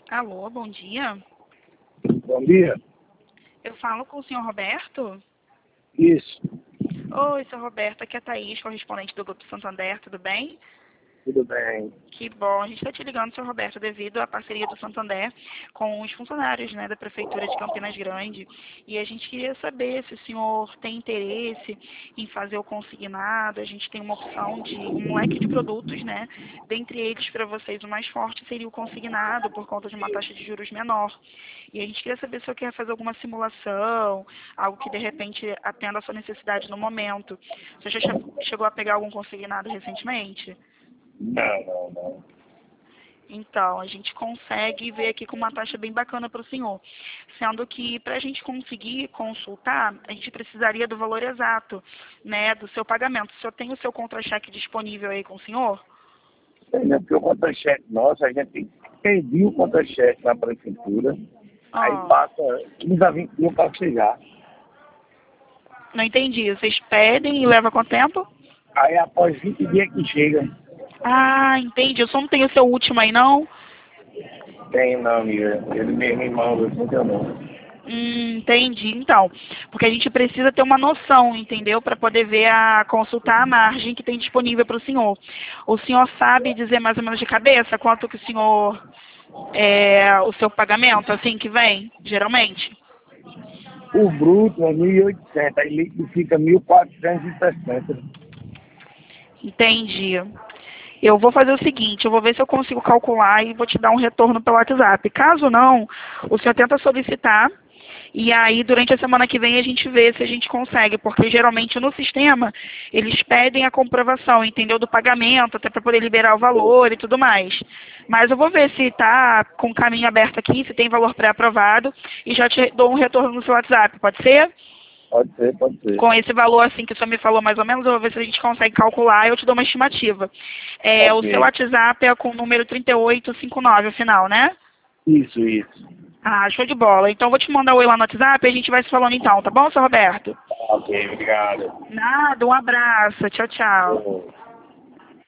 Alô, bom dia. Bom dia. Eu falo com o senhor Roberto? Isso, Oi, senhor Roberto, aqui é a Thaís, correspondente do Grupo Santander, tudo bem? tudo bem. Que bom, a gente está te ligando, senhor Roberto, devido à parceria do Santander com os funcionários, né, da Prefeitura de Campinas Grande. E a gente queria saber se o senhor tem interesse em fazer o consignado. A gente tem uma opção de um leque de produtos, né? Dentre eles, para vocês, o mais forte seria o consignado, por conta de uma taxa de juros menor. E a gente queria saber se o senhor quer fazer alguma simulação, algo que de repente atenda a sua necessidade no momento. Você já chegou a pegar algum consignado recentemente? Não. Então, a gente consegue ver aqui com uma taxa bem bacana para o senhor. Sendo que, para a gente conseguir consultar, a gente precisaria do valor exato, né, do seu pagamento. O senhor tem o seu contra-cheque disponível aí com o senhor? Tem, né? Porque o contra-cheque nosso, a gente pediu o contra-cheque na prefeitura, aí Ó, passa 15 a 20 dias para chegar. não entendi. Vocês pedem e leva quanto tempo? Aí após 20 dias que chega. Ah, entendi. Eu só não tenho o seu último aí, não? Tem não, amiga. Ele mesmo me manda, assim que eu não. Entendi. Então, porque a gente precisa ter uma noção, entendeu? Para poder ver consultar a margem que tem disponível para o senhor. O senhor sabe dizer mais ou menos de cabeça quanto que o senhor, o seu pagamento, assim, que vem, geralmente? O bruto é 1.800, aí líquido fica 1.460. Entendi. Eu vou fazer o seguinte, eu vou ver se eu consigo calcular e vou te dar um retorno pelo WhatsApp. Caso não, o senhor tenta solicitar e aí durante a semana que vem a gente vê se a gente consegue, porque geralmente no sistema eles pedem a comprovação, entendeu, do pagamento, até para poder liberar o valor e tudo mais. Mas eu vou ver se está com o caminho aberto aqui, se tem valor pré-aprovado e já te dou um retorno no seu WhatsApp, pode ser? Pode ser, pode ser. Com esse valor assim que o senhor me falou mais ou menos, eu vou ver se a gente consegue calcular e eu te dou uma estimativa. O seu Ok. WhatsApp é com o número 3859 o final, né? Isso. Ah, show de bola. Então eu vou te mandar o oi lá no WhatsApp e a gente vai se falando então, tá bom, seu Roberto? Ok, obrigado. Nada, um abraço. Tchau, tchau.